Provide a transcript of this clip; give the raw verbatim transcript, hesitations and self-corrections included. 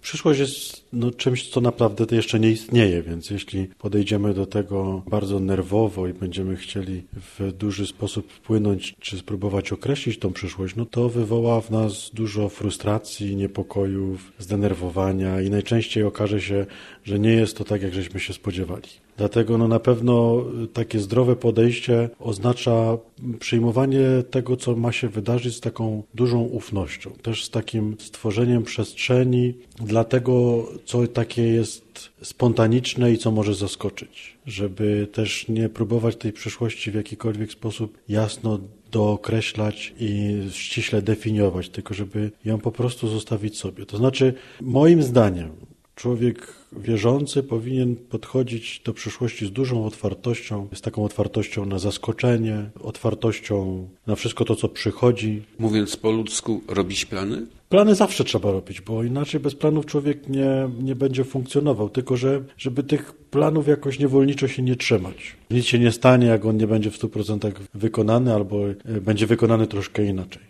Przyszłość jest no, czymś, co naprawdę jeszcze nie istnieje, więc jeśli podejdziemy do tego bardzo nerwowo i będziemy chcieli w duży sposób wpłynąć, czy spróbować określić tą przyszłość, no to wywoła w nas dużo frustracji, niepokojów, zdenerwowania i najczęściej okaże się, że nie jest to tak, jak żeśmy się spodziewali. Dlatego no na pewno takie zdrowe podejście oznacza przyjmowanie tego, co ma się wydarzyć z taką dużą ufnością. Też z takim stworzeniem przestrzeni dla tego, co takie jest spontaniczne i co może zaskoczyć. Żeby też nie próbować tej przyszłości w jakikolwiek sposób jasno dookreślać i ściśle definiować, tylko żeby ją po prostu zostawić sobie. To znaczy, moim zdaniem, człowiek wierzący powinien podchodzić do przyszłości z dużą otwartością, z taką otwartością na zaskoczenie, otwartością na wszystko to, co przychodzi. Mówiąc po ludzku, robić plany? Plany zawsze trzeba robić, bo inaczej bez planów człowiek nie, nie będzie funkcjonował, tylko że żeby tych planów jakoś niewolniczo się nie trzymać. Nic się nie stanie, jak on nie będzie w stu procentach wykonany albo będzie wykonany troszkę inaczej.